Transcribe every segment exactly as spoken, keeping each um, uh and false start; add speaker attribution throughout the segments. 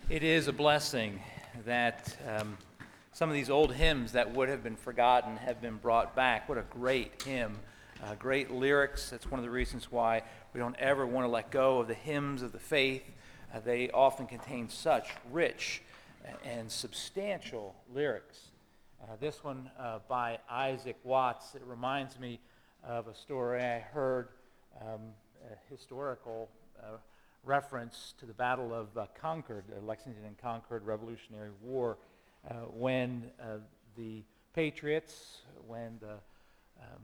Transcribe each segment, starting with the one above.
Speaker 1: It is a blessing that um, some of these old hymns that would have been forgotten have been brought back. What a great hymn, uh, great lyrics. That's one of the reasons why we don't ever want to let go of the hymns of the faith. Uh, they often contain such rich and substantial lyrics. Uh, this one uh, by Isaac Watts, it reminds me of a story I heard, um, a historical uh, reference to the Battle of uh, Concord, uh, Lexington and Concord Revolutionary War, uh, when uh, the Patriots, when the, um,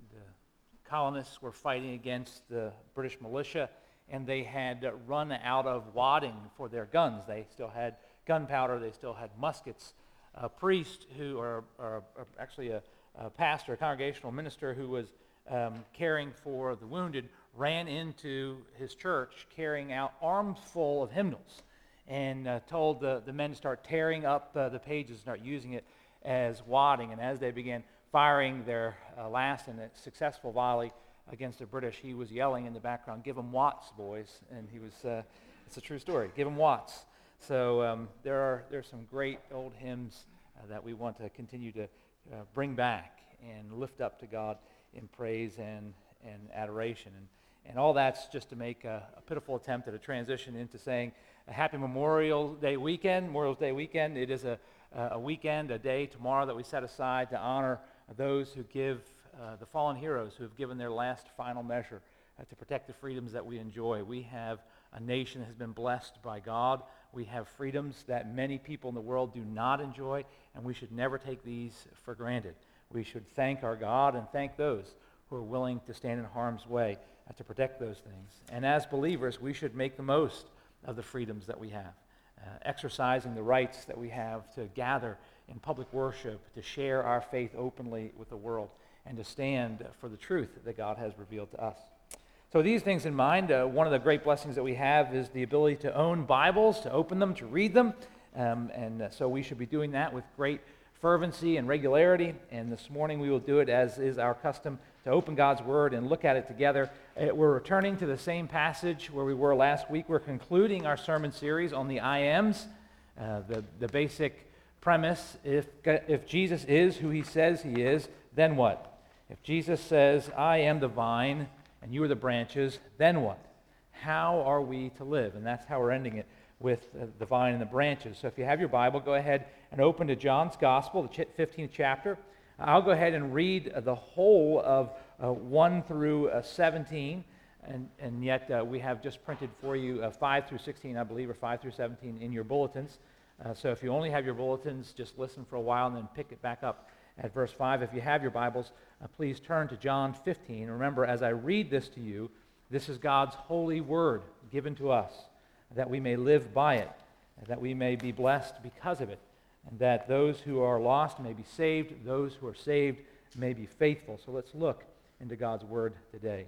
Speaker 1: the colonists were fighting against the British militia, and they had uh, run out of wadding for their guns. They still had gunpowder, they still had muskets. A priest who, or, or, or actually a, a pastor, a congregational minister who was um, caring for the wounded, ran into his church carrying out arms full of hymnals and uh, told the, the men to start tearing up uh, the pages, start using it as wadding. And as they began firing their uh, last and successful volley against the British, he was yelling in the background, "Give 'em Watts, boys." And he was, uh, it's a true story, "Give 'em Watts." So um, there are there's some great old hymns uh, that we want to continue to uh, bring back and lift up to God in praise and, and adoration. And, and all that's just to make a, a pitiful attempt at a transition into saying a happy Memorial Day weekend. Memorial Day weekend, it is a, a weekend, a day tomorrow that we set aside to honor those who give, uh, the fallen heroes who have given their last final measure uh, to protect the freedoms that we enjoy. We have a nation that has been blessed by God. We have freedoms that many people in the world do not enjoy, and we should never take these for granted. We should thank our God and thank those who are willing to stand in harm's way uh, to protect those things. And as believers, we should make the most of the freedoms that we have, uh, exercising the rights that we have to gather in public worship, to share our faith openly with the world, and to stand for the truth that God has revealed to us. So these things in mind, uh, one of the great blessings that we have is the ability to own Bibles, to open them, to read them. Um, and uh, so we should be doing that with great fervency and regularity. And this morning we will do it as is our custom, to open God's Word and look at it together. Uh, we're returning to the same passage where we were last week. We're concluding our sermon series on the I Ams, uh, the, the basic premise. If, if Jesus is who he says he is, then what? If Jesus says, "I am the vine, and you are the branches," then what? How are we to live? And that's how we're ending it, with uh, the vine and the branches. So if you have your Bible, go ahead and open to John's Gospel, the fifteenth chapter. I'll go ahead and read uh, the whole of uh, one through uh, seventeen, and, and yet uh, we have just printed for you uh, five through sixteen, I believe, or five through seventeen in your bulletins. Uh, so if you only have your bulletins, just listen for a while and then pick it back up at verse five. If you have your Bibles, uh, please turn to John fifteen. Remember, as I read this to you, this is God's holy word given to us, that we may live by it, that we may be blessed because of it, and that those who are lost may be saved, those who are saved may be faithful. So let's look into God's word today.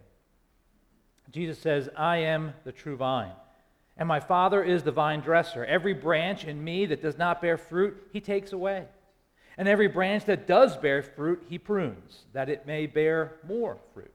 Speaker 1: Jesus says, "I am the true vine, and my Father is the vine dresser. Every branch in me that does not bear fruit, he takes away. And every branch that does bear fruit, he prunes, that it may bear more fruit.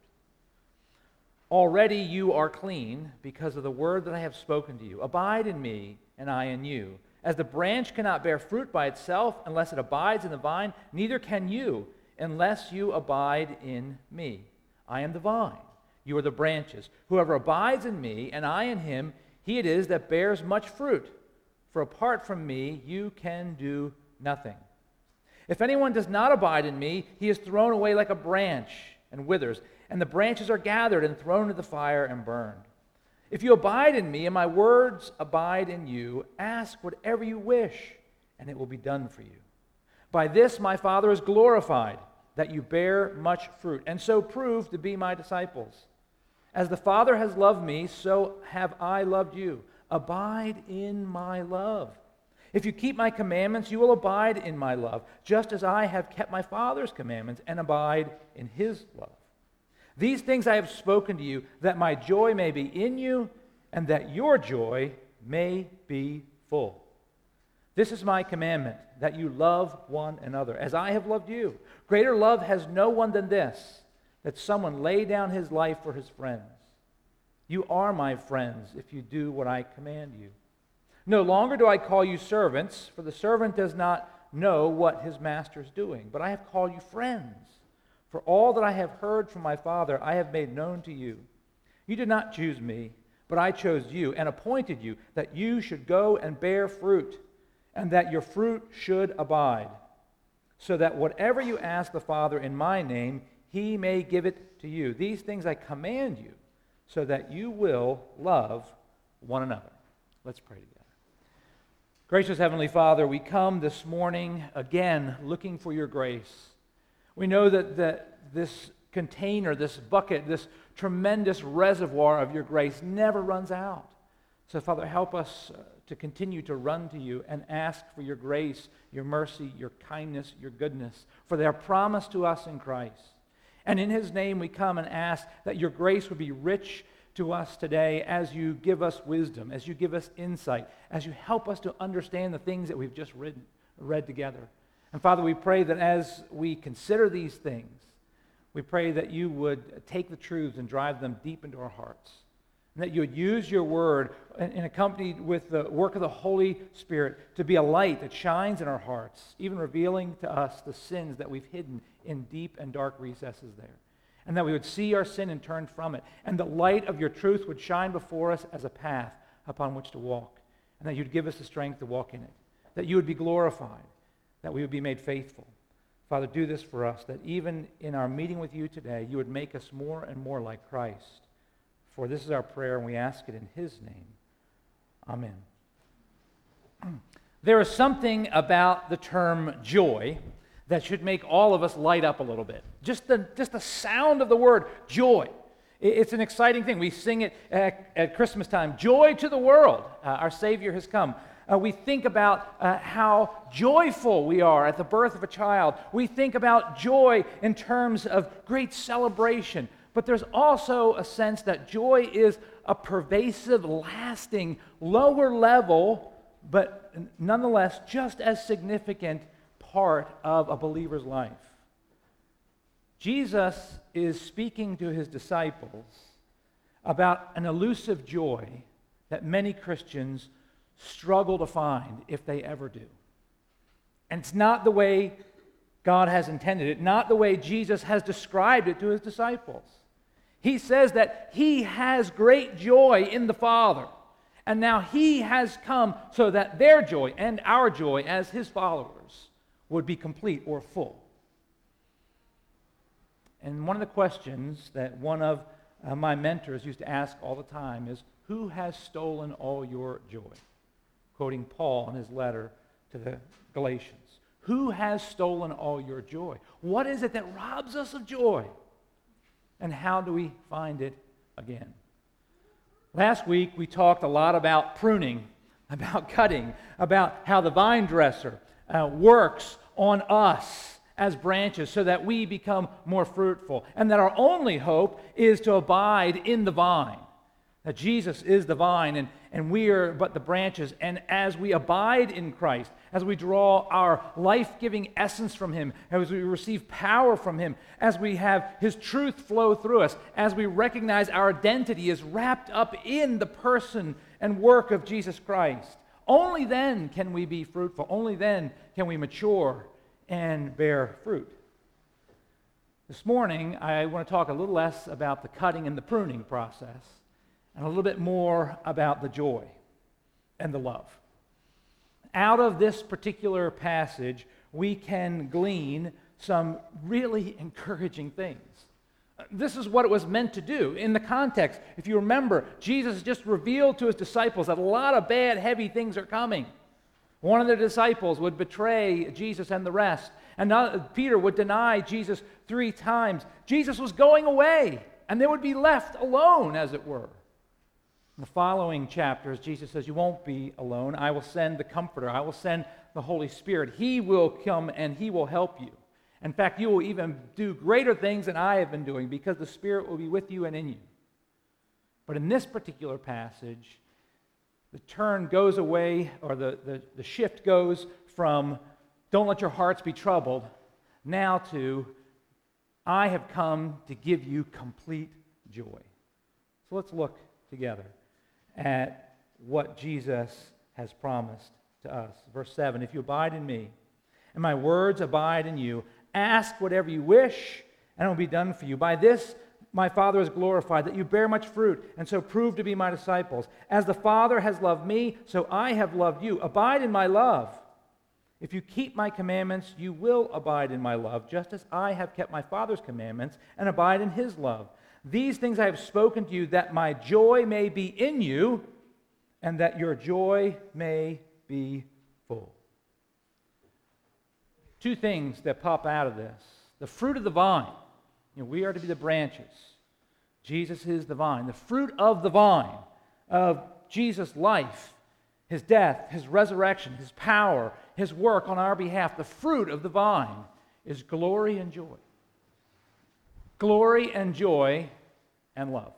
Speaker 1: Already you are clean because of the word that I have spoken to you. Abide in me, and I in you. As the branch cannot bear fruit by itself unless it abides in the vine, neither can you unless you abide in me. I am the vine, you are the branches. Whoever abides in me, and I in him, he it is that bears much fruit. For apart from me, you can do nothing. If anyone does not abide in me, he is thrown away like a branch and withers, and the branches are gathered and thrown into the fire and burned. If you abide in me, and my words abide in you, ask whatever you wish, and it will be done for you. By this my Father is glorified, that you bear much fruit, and so prove to be my disciples. As the Father has loved me, so have I loved you. Abide in my love. If you keep my commandments, you will abide in my love, just as I have kept my Father's commandments and abide in his love. These things I have spoken to you, that my joy may be in you, and that your joy may be full. This is my commandment, that you love one another, as I have loved you. Greater love has no one than this, that someone lay down his life for his friends. You are my friends if you do what I command you. No longer do I call you servants, for the servant does not know what his master is doing, but I have called you friends. For all that I have heard from my Father, I have made known to you. You did not choose me, but I chose you and appointed you that you should go and bear fruit, and that your fruit should abide, so that whatever you ask the Father in my name, he may give it to you. These things I command you, so that you will love one another. Let's pray together. Gracious Heavenly Father, we come this morning again looking for your grace. We know that, that this container, this bucket, this tremendous reservoir of your grace never runs out. So, Father, help us uh, to continue to run to you and ask for your grace, your mercy, your kindness, your goodness, for they are promised to us in Christ. And in his name we come and ask that your grace would be rich to us today as you give us wisdom, as you give us insight, as you help us to understand the things that we've just read, read together. And Father, we pray that as we consider these things, we pray that you would take the truths and drive them deep into our hearts, and that you would use your word and, and accompanied with the work of the Holy Spirit to be a light that shines in our hearts, even revealing to us the sins that we've hidden in deep and dark recesses there. And that we would see our sin and turn from it, and the light of your truth would shine before us as a path upon which to walk, and that you'd give us the strength to walk in it, that you would be glorified, that we would be made faithful. Father, do this for us, that even in our meeting with you today, you would make us more and more like Christ. For this is our prayer, and we ask it in his name. Amen. There is something about the term joy that should make all of us light up a little bit. Just the, just the sound of the word joy. It's an exciting thing. We sing it at, at Christmas time. Joy to the world. Uh, our Savior has come. Uh, we think about uh, how joyful we are at the birth of a child. We think about joy in terms of great celebration. But there's also a sense that joy is a pervasive, lasting, lower level, but nonetheless just as significant part of a believer's life. Jesus is speaking to his disciples about an elusive joy that many Christians struggle to find if they ever do. And it's not the way God has intended it, not the way Jesus has described it to his disciples. He says that he has great joy in the Father, and now he has come so that their joy and our joy as his followers would be complete or full. And one of the questions that one of uh, my mentors used to ask all the time is, who has stolen all your joy? Quoting Paul in his letter to the Galatians. Who has stolen all your joy? What is it that robs us of joy? And how do we find it again? Last week we talked a lot about pruning, about cutting, about how the vine dresser uh, works on us as branches so that we become more fruitful, and that our only hope is to abide in the vine. That Jesus is the vine, and, and we are but the branches. And as we abide in Christ, as we draw our life-giving essence from him, as we receive power from him, as we have his truth flow through us, as we recognize our identity is wrapped up in the person and work of Jesus Christ, only then can we be fruitful. Only then can we mature and bear fruit. This morning, I want to talk a little less about the cutting and the pruning process, and a little bit more about the joy and the love. Out of this particular passage, we can glean some really encouraging things. This is what it was meant to do. In the context, if you remember, Jesus just revealed to his disciples that a lot of bad, heavy things are coming. One of the disciples would betray Jesus and the rest, and Peter would deny Jesus three times. Jesus was going away, and they would be left alone, as it were. In the following chapters, Jesus says, you won't be alone. I will send the Comforter. I will send the Holy Spirit. He will come and he will help you. In fact, you will even do greater things than I have been doing because the Spirit will be with you and in you. But in this particular passage, the turn goes away, or the, the, the shift goes from don't let your hearts be troubled, now to I have come to give you complete joy. So let's look together at what Jesus has promised to us. Verse seven, if you abide in me, and my words abide in you, ask whatever you wish, and it will be done for you. By this my Father is glorified, that you bear much fruit, and so prove to be my disciples. As the Father has loved me, so I have loved you. Abide in my love. If you keep my commandments, you will abide in my love, just as I have kept my Father's commandments and abide in his love. These things I have spoken to you, that my joy may be in you, and that your joy may be full. Two things that pop out of this. The fruit of the vine. You know, we are to be the branches. Jesus is the vine. The fruit of the vine, of Jesus' life, his death, his resurrection, his power, his work on our behalf, the fruit of the vine is glory and joy. Glory and joy and love.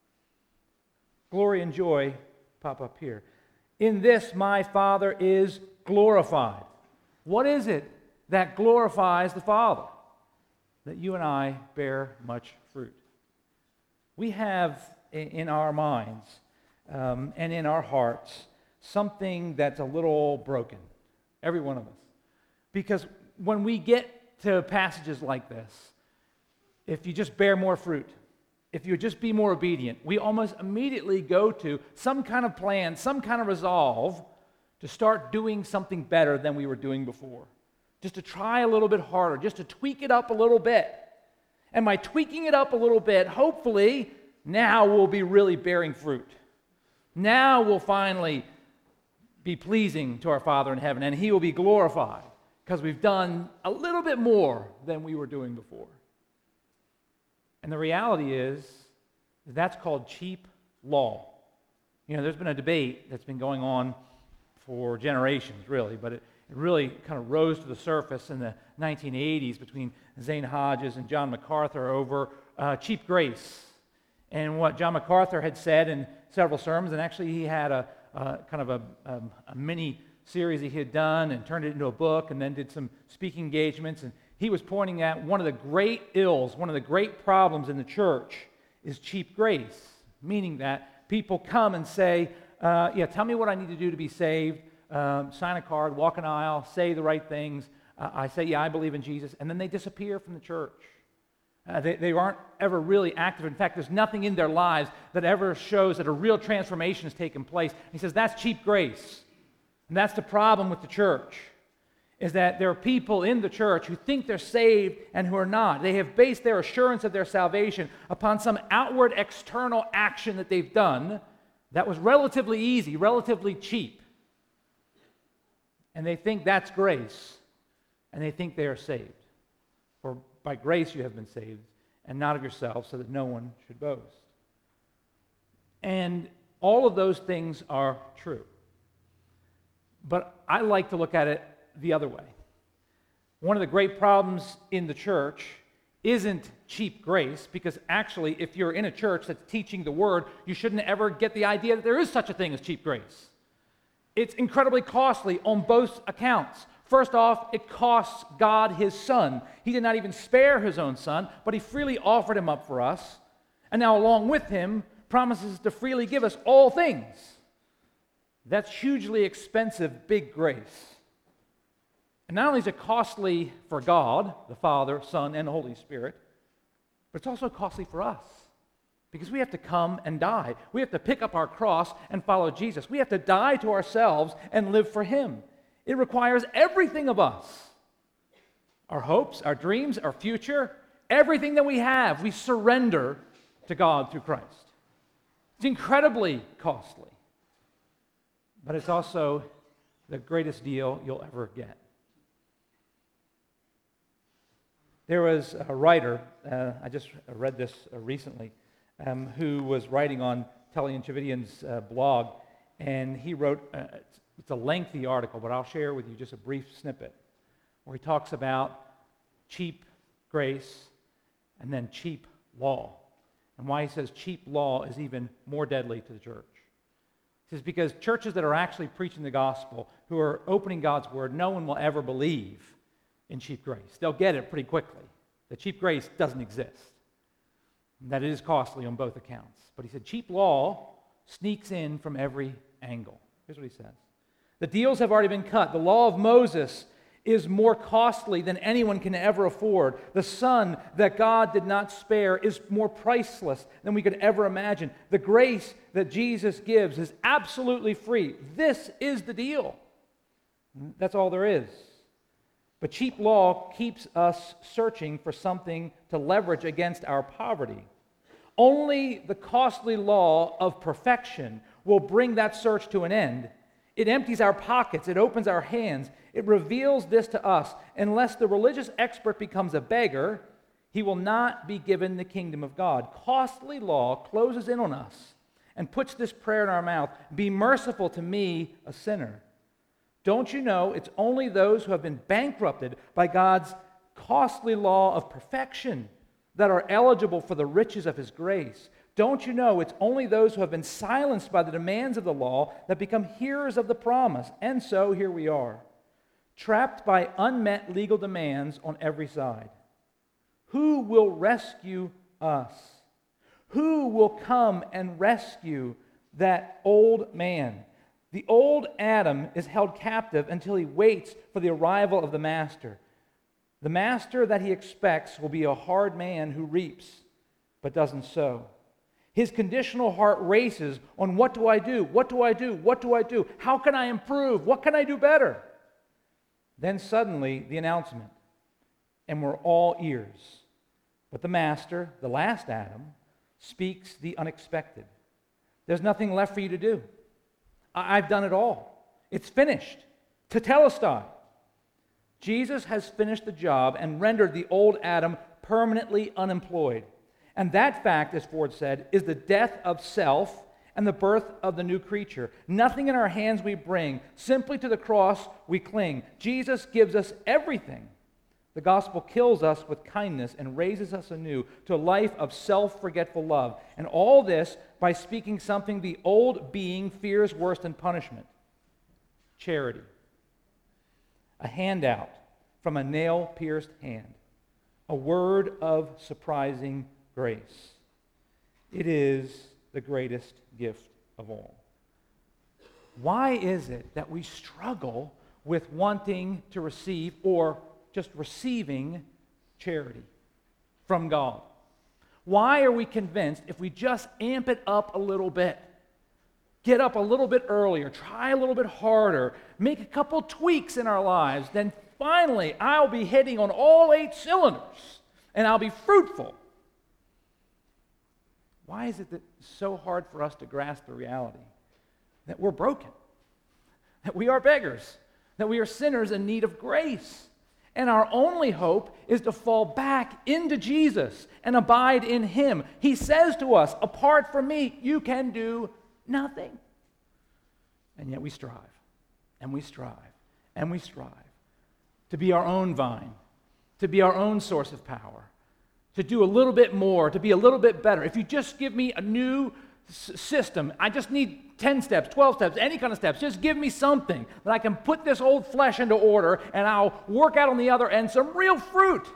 Speaker 1: Glory and joy pop up here. In this my Father is glorified. What is it that glorifies the Father? That you and I bear much fruit. We have in our minds um, and in our hearts something that's a little broken, every one of us. Because when we get to passages like this, if you just bear more fruit, if you just be more obedient, we almost immediately go to some kind of plan, some kind of resolve to start doing something better than we were doing before. Just to try a little bit harder, just to tweak it up a little bit. And by tweaking it up a little bit, hopefully, now we'll be really bearing fruit. Now we'll finally be pleasing to our Father in heaven, and he will be glorified because we've done a little bit more than we were doing before. And the reality is, that's called cheap law. You know, there's been a debate that's been going on for generations, really, but it It really kind of rose to the surface in the nineteen eighties between Zane Hodges and John MacArthur over uh, cheap grace. And what John MacArthur had said in several sermons, and actually he had a, a kind of a, a, a mini series he had done and turned it into a book and then did some speaking engagements. And he was pointing at one of the great ills, one of the great problems in the church is cheap grace, meaning that people come and say, uh, yeah, tell me what I need to do to be saved. Um, sign a card, walk an aisle, say the right things. Uh, I say, yeah, I believe in Jesus, and then they disappear from the church. Uh, they, they aren't ever really active. In fact, there's nothing in their lives that ever shows that a real transformation has taken place. He says that's cheap grace. And that's the problem with the church, is that there are people in the church who think they're saved and who are not. They have based their assurance of their salvation upon some outward external action that they've done that was relatively easy, relatively cheap. And they think that's grace, and they think they are saved. For by grace you have been saved, and not of yourselves, so that no one should boast. And all of those things are true. But I like to look at it the other way. One of the great problems in the church isn't cheap grace, because actually, if you're in a church that's teaching the Word, you shouldn't ever get the idea that there is such a thing as cheap grace. It's incredibly costly on both accounts. First off, it costs God his Son. He did not even spare his own Son, but he freely offered him up for us. And now along with him, promises to freely give us all things. That's hugely expensive, big grace. And not only is it costly for God, the Father, Son, and the Holy Spirit, but it's also costly for us. Because we have to come and die. We have to pick up our cross and follow Jesus. We have to die to ourselves and live for him. It requires everything of us. Our hopes, our dreams, our future, everything that we have, we surrender to God through Christ. It's incredibly costly. But it's also the greatest deal you'll ever get. There was a writer, uh, I just read this uh, recently, Um, who was writing on Tully and Chividian's uh, blog, and he wrote, uh, it's, it's a lengthy article, but I'll share with you just a brief snippet, where he talks about cheap grace and then cheap law, and why he says cheap law is even more deadly to the church. He says because churches that are actually preaching the gospel, who are opening God's word, no one will ever believe in cheap grace. They'll get it pretty quickly. The cheap grace doesn't exist. That it is costly on both accounts. But he said cheap law sneaks in from every angle. Here's what he says. The deals have already been cut. The law of Moses is more costly than anyone can ever afford. The Son that God did not spare is more priceless than we could ever imagine. The grace that Jesus gives is absolutely free. This is the deal. That's all there is. But cheap law keeps us searching for something to leverage against our poverty. Only the costly law of perfection will bring that search to an end. It empties our pockets. It opens our hands. It reveals this to us. Unless the religious expert becomes a beggar, he will not be given the kingdom of God. Costly law closes in on us and puts this prayer in our mouth: be merciful to me, a sinner. Don't you know it's only those who have been bankrupted by God's costly law of perfection that are eligible for the riches of his grace? Don't you know it's only those who have been silenced by the demands of the law that become hearers of the promise? And so here we are, trapped by unmet legal demands on every side. Who will rescue us? Who will come and rescue that old man? The old Adam is held captive until he waits for the arrival of the master. The master that he expects will be a hard man who reaps but doesn't sow. His conditional heart races on, what do I do? What do I do? What do I do? How can I improve? What can I do better? Then suddenly the announcement, and we're all ears. But the master, the last Adam, speaks the unexpected. There's nothing left for you to do. I've done it all. It's finished. Tetelestai. Jesus has finished the job and rendered the old Adam permanently unemployed. And that fact, as Ford said, is the death of self and the birth of the new creature. Nothing in our hands we bring. Simply to the cross we cling. Jesus gives us everything. The gospel kills us with kindness and raises us anew to a life of self-forgetful love. And all this by speaking something the old being fears worse than punishment: charity. A handout from a nail-pierced hand. A word of surprising grace. It is the greatest gift of all. Why is it that we struggle with wanting to receive or just receiving charity from God? Why are we convinced if we just amp it up a little bit, get up a little bit earlier, try a little bit harder, make a couple tweaks in our lives, then finally I'll be hitting on all eight cylinders and I'll be fruitful? Why is it that it's so hard for us to grasp the reality that we're broken, that we are beggars, that we are sinners in need of grace? And our only hope is to fall back into Jesus and abide in him. He says to us, apart from me, you can do nothing. And yet we strive, and we strive, and we strive to be our own vine, to be our own source of power, to do a little bit more, to be a little bit better. If you just give me a new s- system, I just need ten steps, twelve steps, any kind of steps. Just give me something that I can put this old flesh into order, and I'll work out on the other end some real fruit.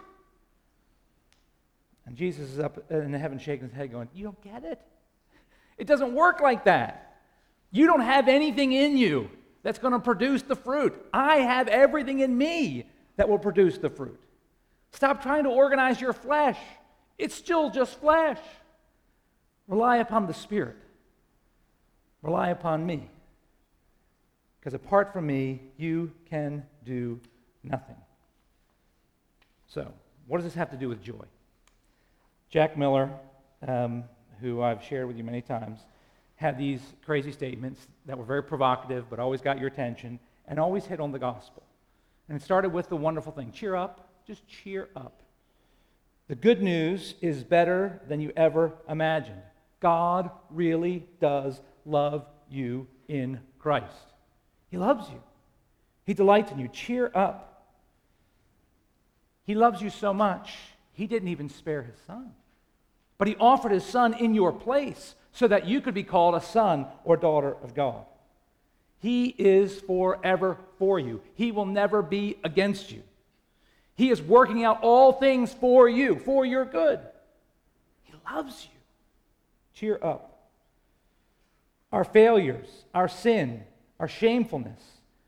Speaker 1: And Jesus is up in heaven shaking his head going, you don't get it? It doesn't work like that. You don't have anything in you that's going to produce the fruit. I have everything in me that will produce the fruit. Stop trying to organize your flesh. It's still just flesh. Rely upon the Spirit. Rely upon me. Because apart from me, you can do nothing. So, what does this have to do with joy? Jack Miller, um, who I've shared with you many times, had these crazy statements that were very provocative, but always got your attention, and always hit on the gospel. And it started with the wonderful thing: cheer up. Just cheer up. The good news is better than you ever imagined. God really does love you in Christ. He loves you. He delights in you. Cheer up. He loves you so much, he didn't even spare his son. But he offered his son in your place so that you could be called a son or daughter of God. He is forever for you. He will never be against you. He is working out all things for you, for your good. He loves you. Cheer up. Our failures, our sin, our shamefulness,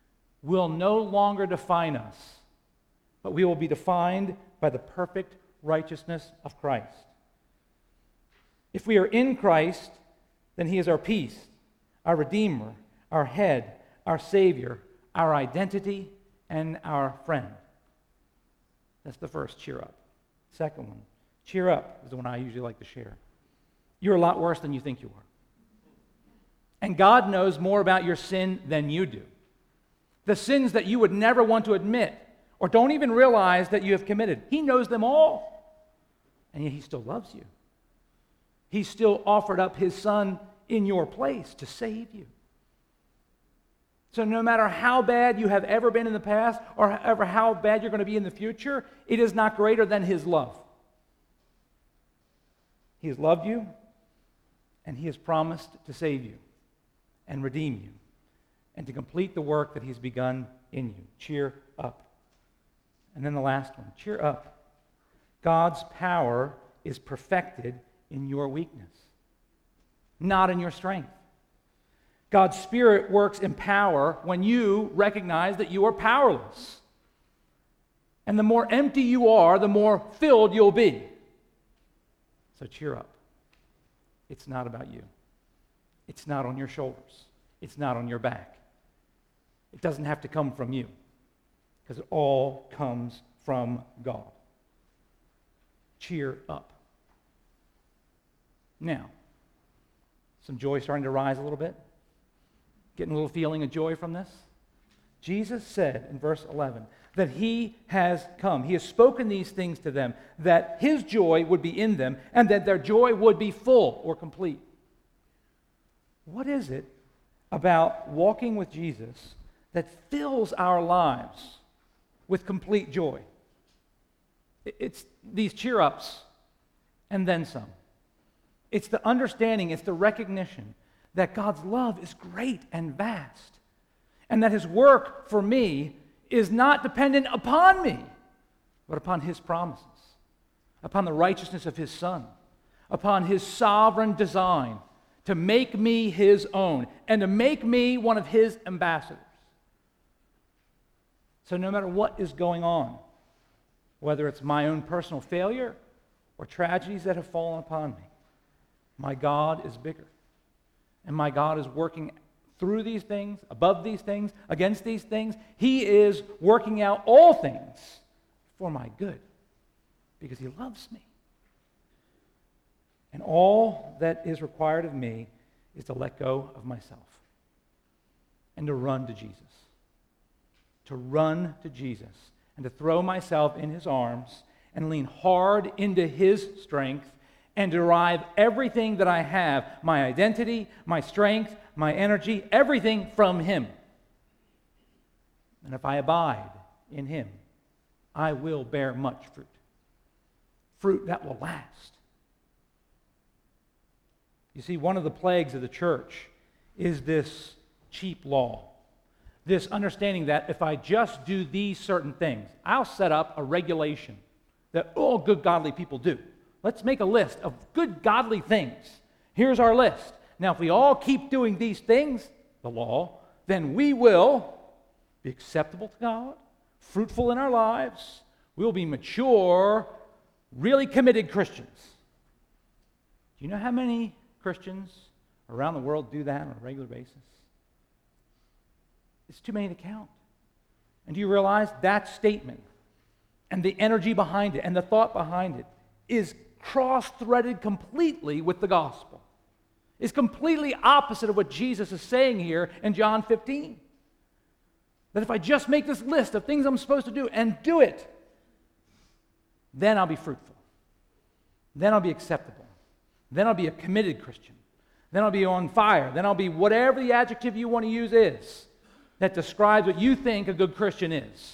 Speaker 1: will no longer define us, but we will be defined by the perfect righteousness of Christ. If we are in Christ, then he is our peace, our Redeemer, our head, our Savior, our identity, and our friend. That's the first, cheer up. Second one, cheer up is the one I usually like to share. You're a lot worse than you think you are. And God knows more about your sin than you do. The sins that you would never want to admit or don't even realize that you have committed. He knows them all. And yet he still loves you. He still offered up his Son in your place to save you. So no matter how bad you have ever been in the past or ever how bad you're going to be in the future, it is not greater than his love. He has loved you, and he has promised to save you and redeem you and to complete the work that he's begun in you. Cheer up. And then the last one, cheer up. God's power is perfected in your weakness, not in your strength. God's Spirit works in power when you recognize that you are powerless. And the more empty you are, the more filled you'll be. So cheer up. It's not about you. It's not on your shoulders. It's not on your back. It doesn't have to come from you, because it all comes from God. Cheer up. Now, some joy starting to rise a little bit? Getting a little feeling of joy from this? Jesus said in verse eleven that he has come. He has spoken these things to them, that his joy would be in them, and that their joy would be full or complete. What is it about walking with Jesus that fills our lives with complete joy? It's these cheer-ups and then some. It's the understanding, it's the recognition that God's love is great and vast, and that his work for me is not dependent upon me, but upon his promises, upon the righteousness of his Son, upon his sovereign design to make me his own and to make me one of his ambassadors. So no matter what is going on, whether it's my own personal failure or tragedies that have fallen upon me, my God is bigger. And my God is working through these things, above these things, against these things. He is working out all things for my good because he loves me. And all that is required of me is to let go of myself and to run to Jesus. To run to Jesus and to throw myself in his arms and lean hard into his strength and derive everything that I have, my identity, my strength, my energy, everything from him. And if I abide in him, I will bear much fruit. Fruit that will last. You see, one of the plagues of the church is this cheap law. This understanding that if I just do these certain things, I'll set up a regulation that all good godly people do. Let's make a list of good godly things. Here's our list. Now, if we all keep doing these things, the law, then we will be acceptable to God, fruitful in our lives. We'll be mature, really committed Christians. Do you know how many Christians around the world do that on a regular basis? It's too many to count. And do you realize that statement and the energy behind it and the thought behind it is cross-threaded completely with the gospel? It's completely opposite of what Jesus is saying here in John fifteen. That if I just make this list of things I'm supposed to do and do it, then I'll be fruitful. Then I'll be acceptable. Then I'll be a committed Christian. Then I'll be on fire. Then I'll be whatever the adjective you want to use is that describes what you think a good Christian is.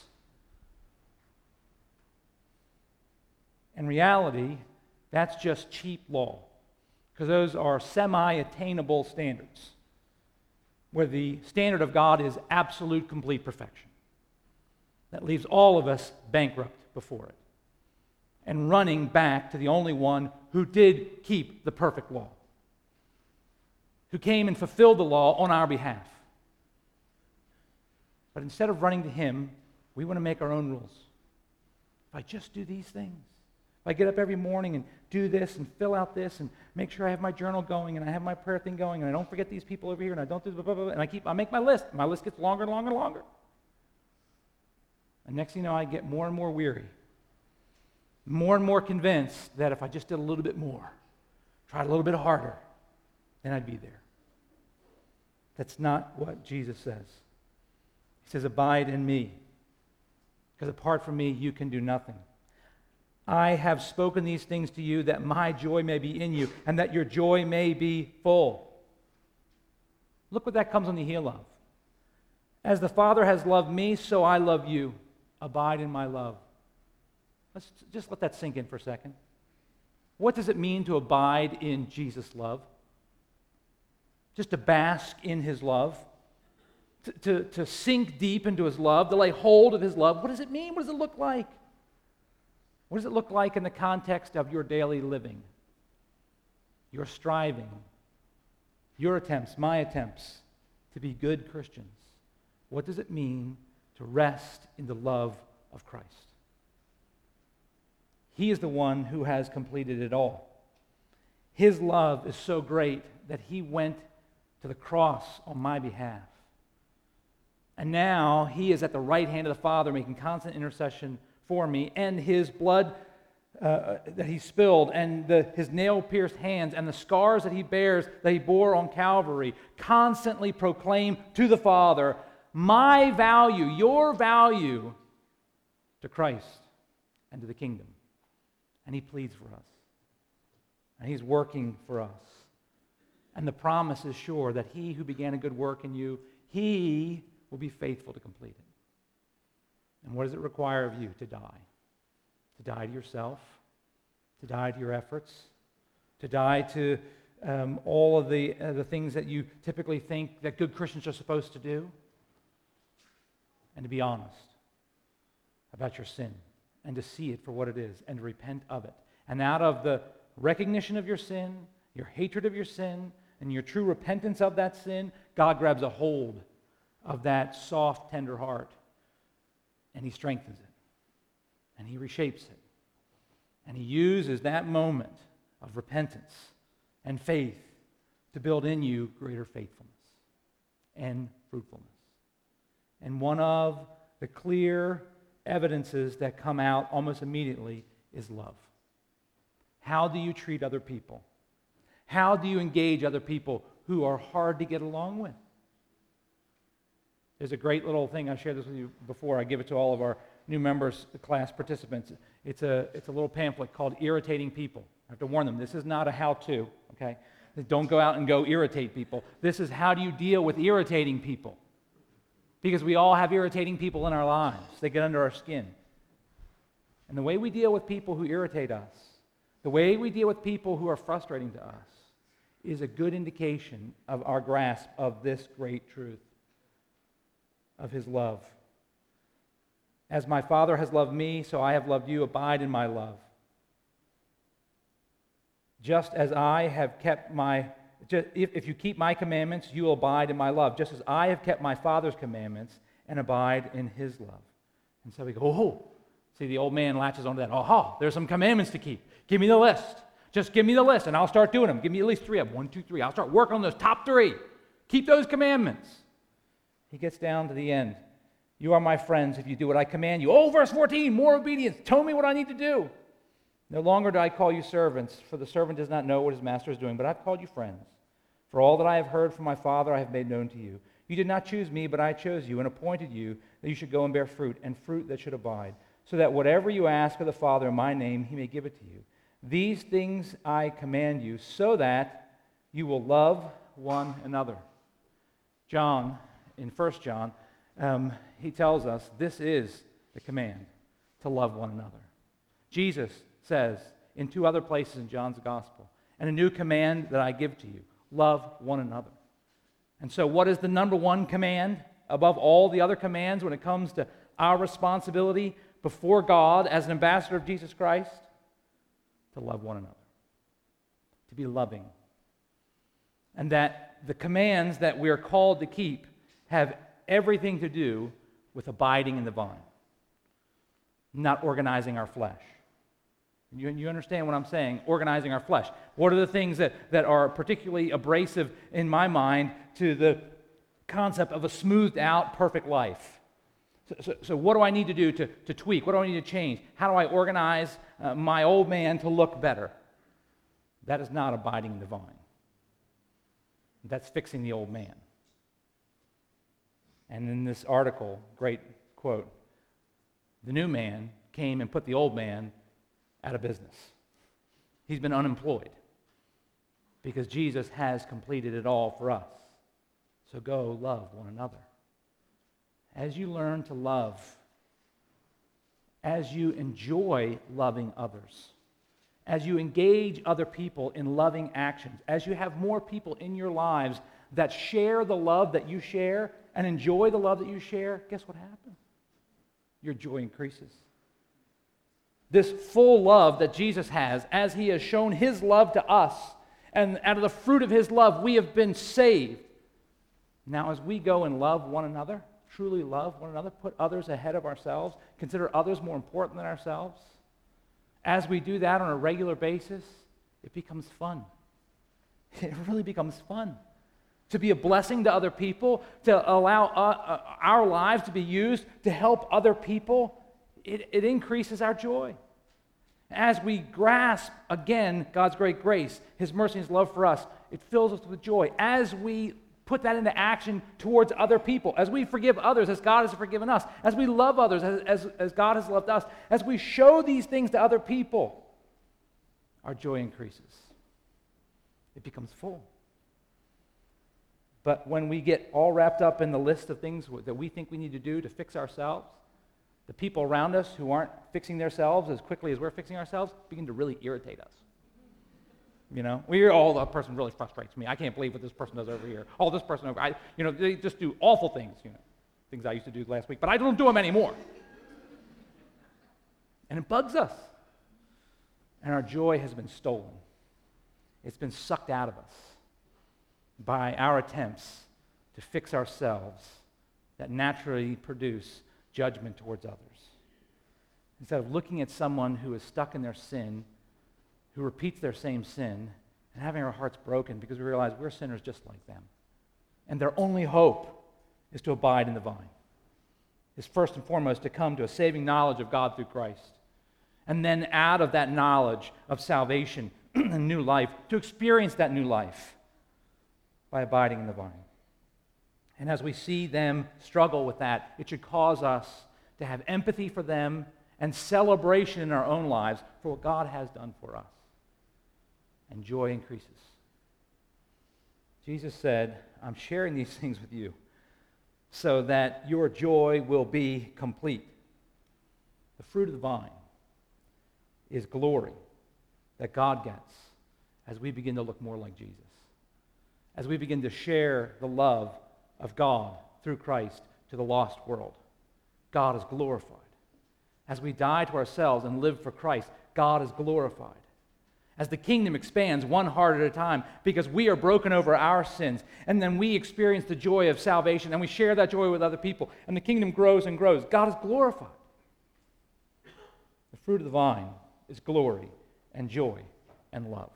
Speaker 1: In reality, that's just cheap law, because those are semi-attainable standards, where the standard of God is absolute, complete perfection. That leaves all of us bankrupt before it and running back to the only one who did keep the perfect law, who came and fulfilled the law on our behalf. But instead of running to him, we want to make our own rules. If I just do these things, if I get up every morning and do this and fill out this and make sure I have my journal going and I have my prayer thing going and I don't forget these people over here and I don't do blah, blah, blah, and I keep, I make my list. My list gets longer and longer and longer. And next thing you know, I get more and more weary, more and more convinced that if I just did a little bit more, tried a little bit harder, then I'd be there. That's not what Jesus says. He says, abide in me, because apart from me, you can do nothing. I have spoken these things to you that my joy may be in you and that your joy may be full. Look what that comes on the heel of. As the Father has loved me, so I love you. Abide in my love. Let's just let that sink in for a second. What does it mean to abide in Jesus' love? Just to bask in his love? To, to, to sink deep into his love? To lay hold of his love? What does it mean? What does it look like? What does it look like in the context of your daily living? Your striving, your attempts, my attempts to be good Christians. What does it mean to rest in the love of Christ? He is the one who has completed it all. His love is so great that he went to the cross on my behalf. And now he is at the right hand of the Father making constant intercession for me, and his blood uh, that he spilled, and the, his nail-pierced hands, and the scars that he bears, that he bore on Calvary, constantly proclaim to the Father, my value, your value to Christ and to the kingdom. And he pleads for us. And he's working for us. And the promise is sure that he who began a good work in you, he will be faithful to complete it. And what does it require of you? To die. To die to yourself, to die to your efforts, to die to um, all of the, uh, the things that you typically think that good Christians are supposed to do, and to be honest about your sin, and to see it for what it is, and to repent of it. And out of the recognition of your sin, your hatred of your sin, and your true repentance of that sin, God grabs a hold of that soft, tender heart, and he strengthens it, and he reshapes it, and he uses that moment of repentance and faith to build in you greater faithfulness and fruitfulness. And one of the clear evidences that come out almost immediately is love. How do you treat other people? How do you engage other people who are hard to get along with? There's a great little thing, I shared this with you before, I give it to all of our new members, the class participants. It's a, it's a little pamphlet called Irritating People. I have to warn them, this is not a how-to, okay? Don't go out and go irritate people. This is how do you deal with irritating people? Because we all have irritating people in our lives. They get under our skin. And the way we deal with people who irritate us, the way we deal with people who are frustrating to us, is a good indication of our grasp of this great truth of his love. As my Father has loved me, so I have loved you. Abide in my love. Just as I have kept my, just, if, if you keep my commandments, you will abide in my love. Just as I have kept my Father's commandments and abide in his love. And so we go, oh, see, the old man latches onto that. Oh, there's some commandments to keep. Give me the list. Just give me the list, and I'll start doing them. Give me at least three of them. One, two, three. I'll start working on those top three. Keep those commandments. He gets down to the end. You are my friends if you do what I command you. Oh, verse fourteen, more obedience. Tell me what I need to do. No longer do I call you servants, for the servant does not know what his master is doing, but I've called you friends. For all that I have heard from my Father I have made known to you. You did not choose me, but I chose you and appointed you that you should go and bear fruit, and fruit that should abide, so that whatever you ask of the Father in my name, he may give it to you. These things I command you, so that you will love one another. John, in First John, um, he tells us this is the command, to love one another. Jesus says in two other places in John's gospel, and a new command that I give to you, love one another. And so what is the number one command above all the other commands when it comes to our responsibility before God as an ambassador of Jesus Christ? To love one another, to be loving. And that the commands that we are called to keep have everything to do
Speaker 2: with abiding in the vine, not organizing our flesh. You, you understand what I'm saying? Organizing our flesh. What are the things that, that are particularly abrasive in my mind to the concept of a smoothed out, perfect life? So, so, so what do I need to do to, to tweak? What do I need to change? How do I organize uh, my old man to look better? That is not abiding in the vine. That's fixing the old man. And in this article, great quote, the new man came and put the old man out of business. He's been unemployed because Jesus has completed it all for us. So go love one another. As you learn to love, as you enjoy loving others, as you engage other people in loving actions, as you have more people in your lives that share the love that you share and enjoy the love that you share, guess what happens? Your joy increases. This full love that Jesus has, as he has shown his love to us, and out of the fruit of his love, we have been saved. Now, as we go and love one another, truly love one another, put others ahead of ourselves, consider others more important than ourselves, as we do that on a regular basis, it becomes fun. It really becomes fun to be a blessing to other people, to allow uh, uh, our lives to be used to help other people. It, it increases our joy. As we grasp, again, God's great grace, his mercy and his love for us, it fills us with joy. As we put that into action towards other people, as we forgive others as God has forgiven us, as we love others as, as, as God has loved us, as we show these things to other people, our joy increases. It becomes full. But when we get all wrapped up in the list of things that we think we need to do to fix ourselves, the people around us who aren't fixing themselves as quickly as we're fixing ourselves begin to really irritate us. You know, we're all, that person really frustrates me. I can't believe what this person does over here. Oh, this person over, I, you know, they just do awful things, you know, things I used to do last week, but I don't do them anymore. And it bugs us. And our joy has been stolen. It's been sucked out of us by our attempts to fix ourselves that naturally produce judgment towards others. Instead of looking at someone who is stuck in their sin, who repeats their same sin, and having our hearts broken because we realize we're sinners just like them. And their only hope is to abide in the vine. Is first and foremost to come to a saving knowledge of God through Christ. And then out of that knowledge of salvation and new life, to experience that new life by abiding in the vine. And as we see them struggle with that, it should cause us to have empathy for them and celebration in our own lives for what God has done for us. And joy increases. Jesus said, I'm sharing these things with you so that your joy will be complete. The fruit of the vine is glory that God gets as we begin to look more like Jesus. As we begin to share the love of God through Christ to the lost world. God is glorified. As we die to ourselves and live for Christ, God is glorified. As the kingdom expands one heart at a time because we are broken over our sins, and then we experience the joy of salvation, and we share that joy with other people, and the kingdom grows and grows. God is glorified. The fruit of the vine is glory and joy and love.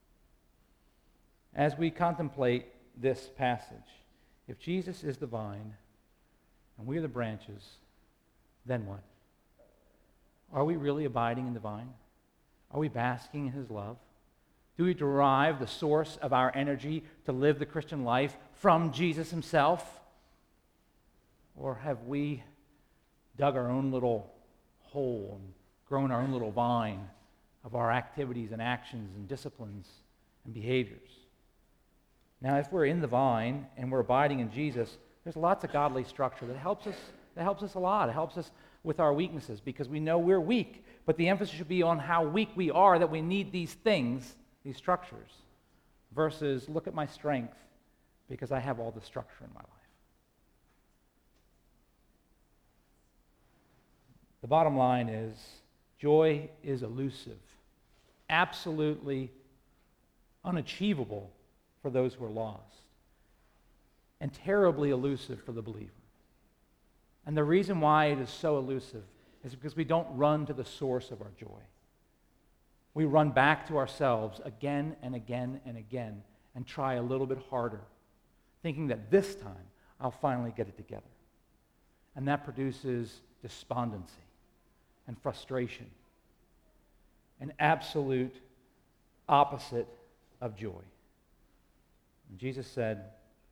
Speaker 2: As we contemplate this passage, if Jesus is the vine and we are the branches, then what? Are we really abiding in the vine? Are we basking in his love? Do we derive the source of our energy to live the Christian life from Jesus himself? Or have we dug our own little hole and grown our own little vine of our activities and actions and disciplines and behaviors? Now, if we're in the vine and we're abiding in Jesus, there's lots of godly structure that helps us, that helps us a lot. It helps us with our weaknesses because we know we're weak, but the emphasis should be on how weak we are, that we need these things, these structures, versus look at my strength because I have all the structure in my life. The bottom line is joy is elusive, absolutely unachievable for those who are lost, and terribly elusive for the believer. And the reason why it is so elusive is because we don't run to the source of our joy. We run back to ourselves again and again and again and try a little bit harder, thinking that this time I'll finally get it together. And that produces despondency and frustration, an absolute opposite of joy. And Jesus said,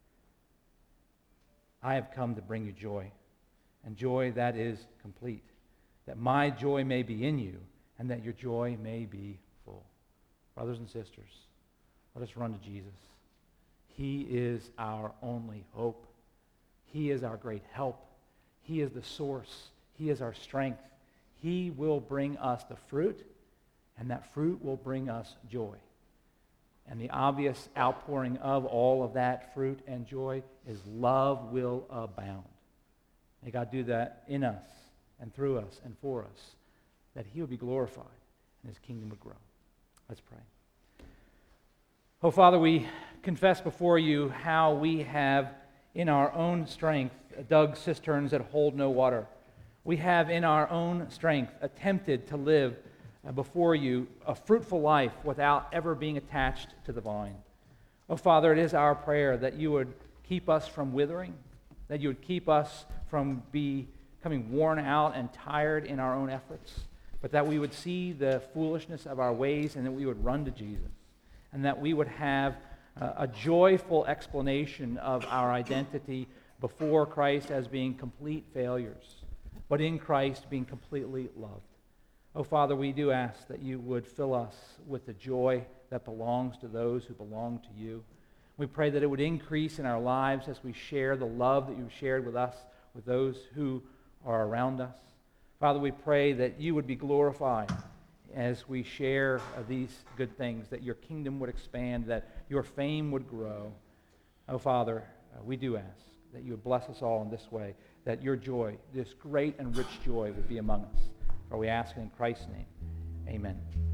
Speaker 2: I have come to bring you joy, and joy that is complete, that my joy may be in you, and that your joy may be full. Brothers and sisters, let us run to Jesus. He is our only hope. He is our great help. He is the source. He is our strength. He will bring us the fruit, and that fruit will bring us joy. And the obvious outpouring of all of that fruit and joy is love will abound. May God do that in us and through us and for us, that he would be glorified and his kingdom would grow. Let's pray. Oh, Father, we confess before you how we have, in our own strength, dug cisterns that hold no water. We have, in our own strength, attempted to live before you a fruitful life without ever being attached to the vine. Oh, Father, it is our prayer that you would keep us from withering, that you would keep us from becoming worn out and tired in our own efforts, but that we would see the foolishness of our ways and that we would run to Jesus, and that we would have uh, a joyful explanation of our identity before Christ as being complete failures, but in Christ being completely loved. Oh, Father, we do ask that you would fill us with the joy that belongs to those who belong to you. We pray that it would increase in our lives as we share the love that you've shared with us, with those who are around us. Father, we pray that you would be glorified as we share uh, these good things, that your kingdom would expand, that your fame would grow. Oh, Father, uh, we do ask that you would bless us all in this way, that your joy, this great and rich joy, would be among us. For we ask it in Christ's name. Amen.